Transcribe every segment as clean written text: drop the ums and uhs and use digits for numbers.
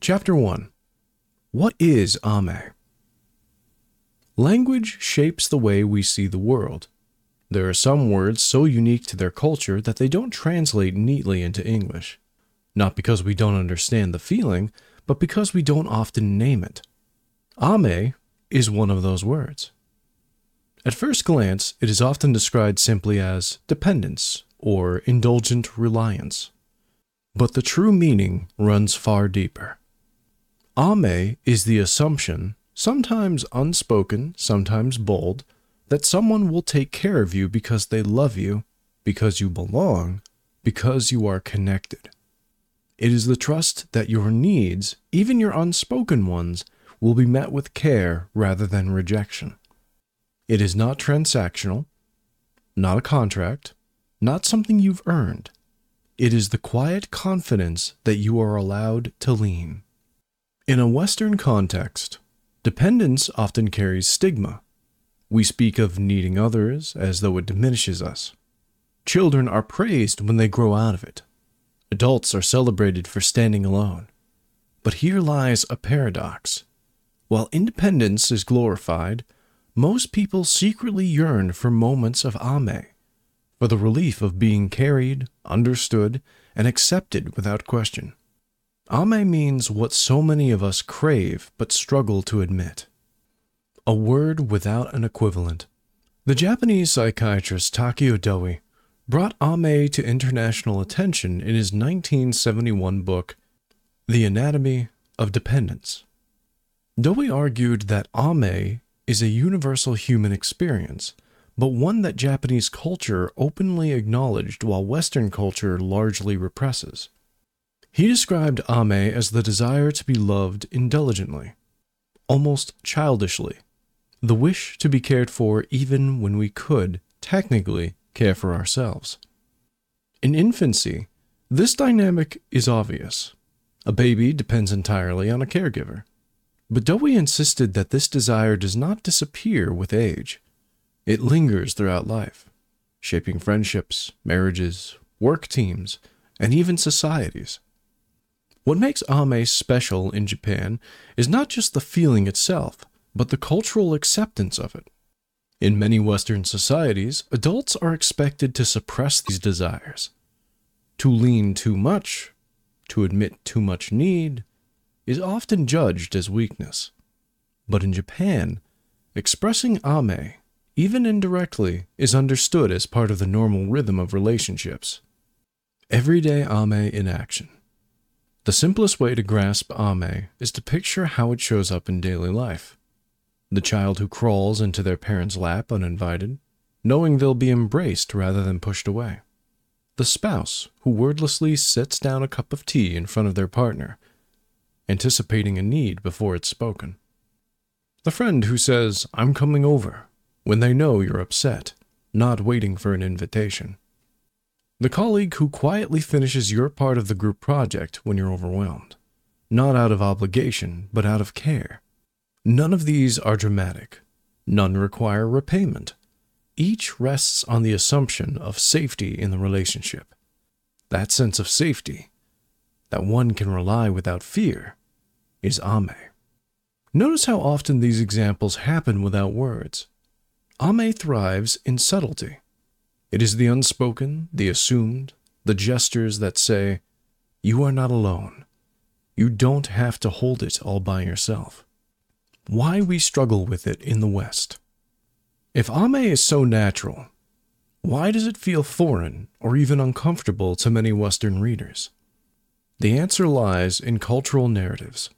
Chapter 1. What is Ame? Language shapes the way we see the world. There are some words so unique to their culture that they don't translate neatly into English. Not because we don't understand the feeling, but because we don't often name it. Ame is one of those words. At first glance, it is often described simply as dependence or indulgent reliance. But the true meaning runs far deeper. Ame is the assumption, sometimes unspoken, sometimes bold, that someone will take care of you because they love you, because you belong, because you are connected. It is the trust that your needs, even your unspoken ones, will be met with care rather than rejection. It is not transactional, not a contract, not something you've earned. It is the quiet confidence that you are allowed to lean. In a Western context, dependence often carries stigma. We speak of needing others as though it diminishes us. Children are praised when they grow out of it. Adults are celebrated for standing alone. But here lies a paradox. While independence is glorified, most people secretly yearn for moments of Ame, for the relief of being carried, understood, and accepted without question. Ame means what so many of us crave but struggle to admit. A word without an equivalent. The Japanese psychiatrist Takeo Doi brought Ame to international attention in his 1971 book, The Anatomy of Dependence. Doi argued that Ame is a universal human experience, but one that Japanese culture openly acknowledged while Western culture largely represses. He described Ame as the desire to be loved indulgently, almost childishly, the wish to be cared for even when we could, technically, care for ourselves. In infancy, this dynamic is obvious. A baby depends entirely on a caregiver. But Doi insisted that this desire does not disappear with age. It lingers throughout life, shaping friendships, marriages, work teams, and even societies. What makes Ame special in Japan is not just the feeling itself, but the cultural acceptance of it. In many Western societies, adults are expected to suppress these desires. To lean too much, to admit too much need, is often judged as weakness. But in Japan, expressing Ame, even indirectly, is understood as part of the normal rhythm of relationships. Everyday Ame in action. The simplest way to grasp Ame is to picture how it shows up in daily life. The child who crawls into their parents' lap uninvited, knowing they'll be embraced rather than pushed away. The spouse who wordlessly sets down a cup of tea in front of their partner, anticipating a need before it's spoken. The friend who says, "I'm coming over," when they know you're upset, not waiting for an invitation. The colleague who quietly finishes your part of the group project when you're overwhelmed, not out of obligation, but out of care. None of these are dramatic. None require repayment. Each rests on the assumption of safety in the relationship. That sense of safety, that one can rely without fear, is Ame. Notice how often these examples happen without words. Ame thrives in subtlety. It is the unspoken, the assumed, the gestures that say, "You are not alone. You don't have to hold it all by yourself." Why we struggle with it in the West. If Ame is so natural, why does it feel foreign or even uncomfortable to many Western readers? The answer lies in cultural narratives.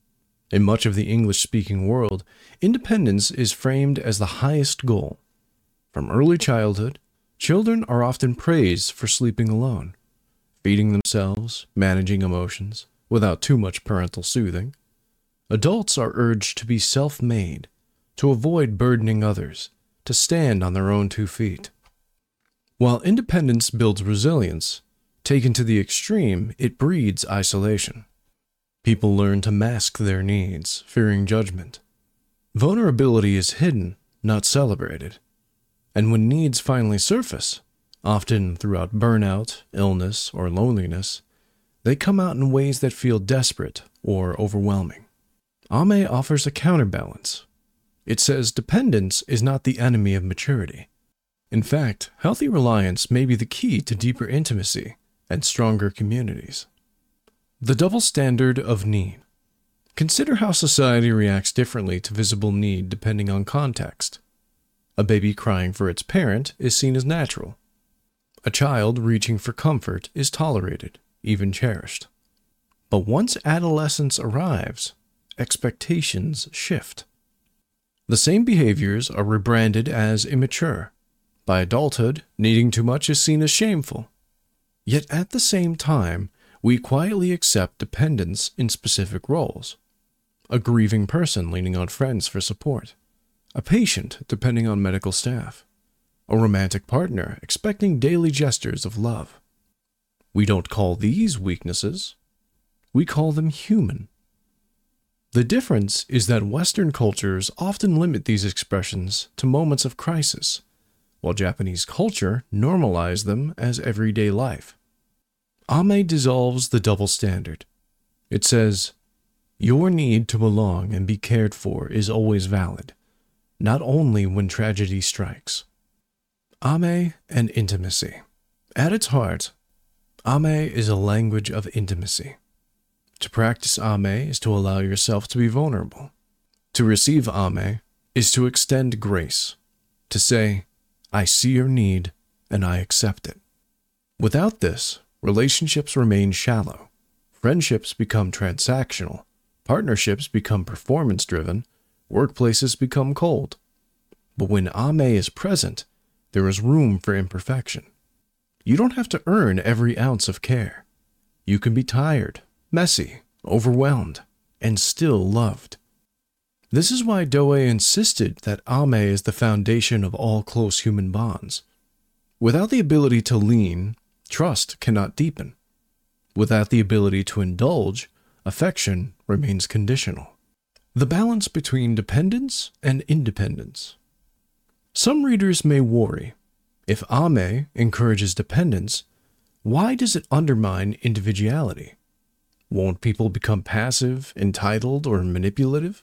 In much of the English-speaking world, independence is framed as the highest goal. From early childhood, children are often praised for sleeping alone, feeding themselves, managing emotions, without too much parental soothing. Adults are urged to be self-made, to avoid burdening others, to stand on their own 2 feet. While independence builds resilience, taken to the extreme, it breeds isolation. People learn to mask their needs, fearing judgment. Vulnerability is hidden, not celebrated. And when needs finally surface, often throughout burnout, illness, or loneliness, they come out in ways that feel desperate, or overwhelming. Ame offers a counterbalance. It says dependence is not the enemy of maturity. In fact, healthy reliance may be the key to deeper intimacy and stronger communities. The double standard of need. Consider how society reacts differently to visible need depending on context. A baby crying for its parent is seen as natural. A child reaching for comfort is tolerated, even cherished. But once adolescence arrives, expectations shift. The same behaviors are rebranded as immature. By adulthood, needing too much is seen as shameful. Yet at the same time, we quietly accept dependence in specific roles. A grieving person leaning on friends for support. A patient depending on medical staff. A romantic partner expecting daily gestures of love. We don't call these weaknesses. We call them human. The difference is that Western cultures often limit these expressions to moments of crisis, while Japanese culture normalizes them as everyday life. Ame dissolves the double standard. It says, your need to belong and be cared for is always valid, not only when tragedy strikes. Ame and intimacy. At its heart, Ame is a language of intimacy. To practice Ame is to allow yourself to be vulnerable. To receive Ame is to extend grace, to say, I see your need and I accept it. Without this, relationships remain shallow, friendships become transactional, partnerships become performance-driven, workplaces become cold. But when Ame is present, there is room for imperfection. You don't have to earn every ounce of care. You can be tired, messy, overwhelmed, and still loved. This is why Doe insisted that Ame is the foundation of all close human bonds. Without the ability to lean, trust cannot deepen. Without the ability to indulge, affection remains conditional. The balance between dependence and independence. Some readers may worry, if Ame encourages dependence, why does it undermine individuality? Won't people become passive, entitled, or manipulative?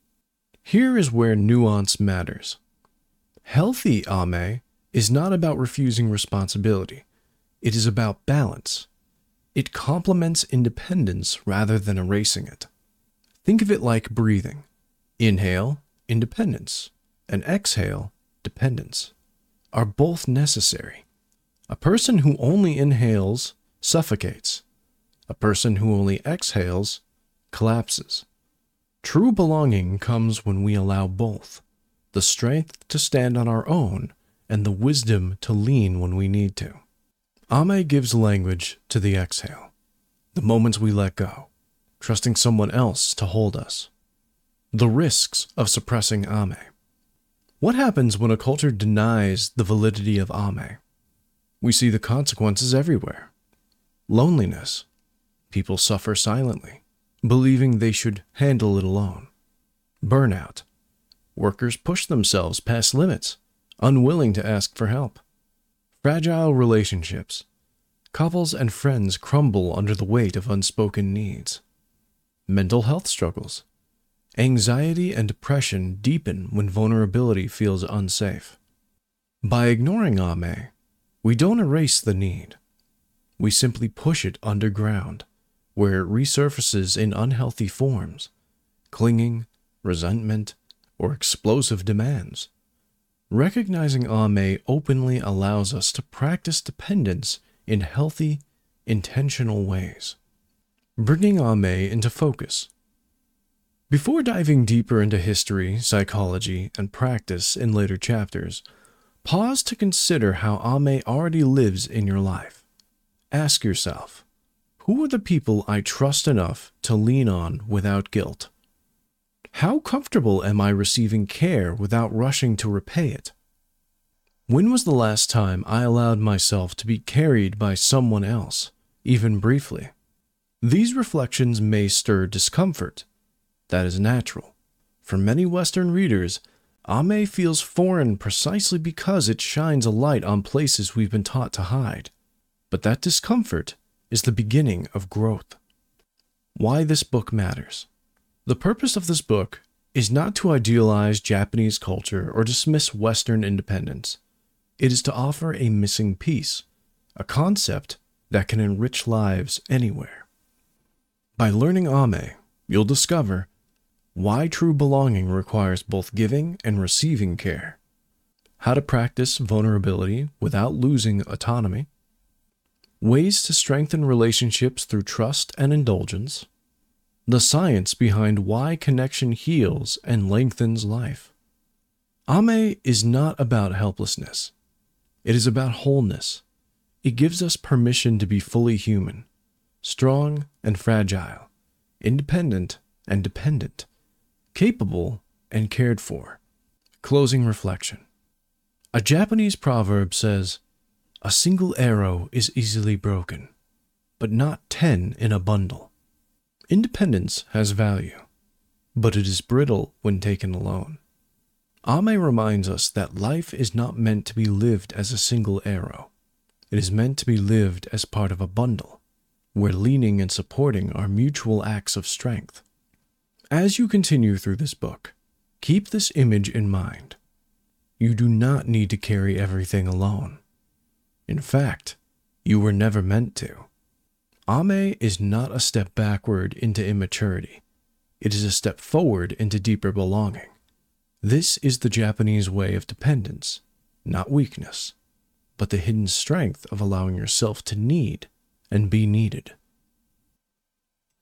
Here is where nuance matters. Healthy Ame is not about refusing responsibility. It is about balance. It complements independence rather than erasing it. Think of it like breathing. Inhale, independence, and exhale, dependence, are both necessary. A person who only inhales suffocates. A person who only exhales collapses. True belonging comes when we allow both, the strength to stand on our own and the wisdom to lean when we need to. Ame gives language to the exhale, the moments we let go, trusting someone else to hold us. The risks of suppressing Ame. What happens when a culture denies the validity of Ame? We see the consequences everywhere. Loneliness. People suffer silently, believing they should handle it alone. Burnout. Workers push themselves past limits, unwilling to ask for help. Fragile relationships. Couples and friends crumble under the weight of unspoken needs. Mental health struggles. Anxiety and depression deepen when vulnerability feels unsafe. By ignoring Ame, we don't erase the need. We simply push it underground, where it resurfaces in unhealthy forms, clinging, resentment, or explosive demands. Recognizing Ame openly allows us to practice dependence in healthy, intentional ways. Bringing Ame into focus. Before diving deeper into history, psychology, and practice in later chapters, pause to consider how Ame already lives in your life. Ask yourself, who are the people I trust enough to lean on without guilt? How comfortable am I receiving care without rushing to repay it? When was the last time I allowed myself to be carried by someone else, even briefly? These reflections may stir discomfort. That is natural. For many Western readers, Ame feels foreign precisely because it shines a light on places we've been taught to hide. But that discomfort is the beginning of growth. Why this book matters. The purpose of this book is not to idealize Japanese culture or dismiss Western independence. It is to offer a missing piece, a concept that can enrich lives anywhere. By learning Ame, you'll discover why true belonging requires both giving and receiving care, how to practice vulnerability without losing autonomy, ways to strengthen relationships through trust and indulgence, the science behind why connection heals and lengthens life. Ame is not about helplessness. It is about wholeness. It gives us permission to be fully human, strong and fragile, independent and dependent, capable and cared for. Closing reflection. A Japanese proverb says, "A single arrow is easily broken, but not 10 in a bundle." Independence has value, but it is brittle when taken alone. Ame reminds us that life is not meant to be lived as a single arrow. It is meant to be lived as part of a bundle, where leaning and supporting are mutual acts of strength. As you continue through this book, keep this image in mind. You do not need to carry everything alone. In fact, you were never meant to. Ame is not a step backward into immaturity. It is a step forward into deeper belonging. This is the Japanese way of dependence, not weakness, but the hidden strength of allowing yourself to need and be needed.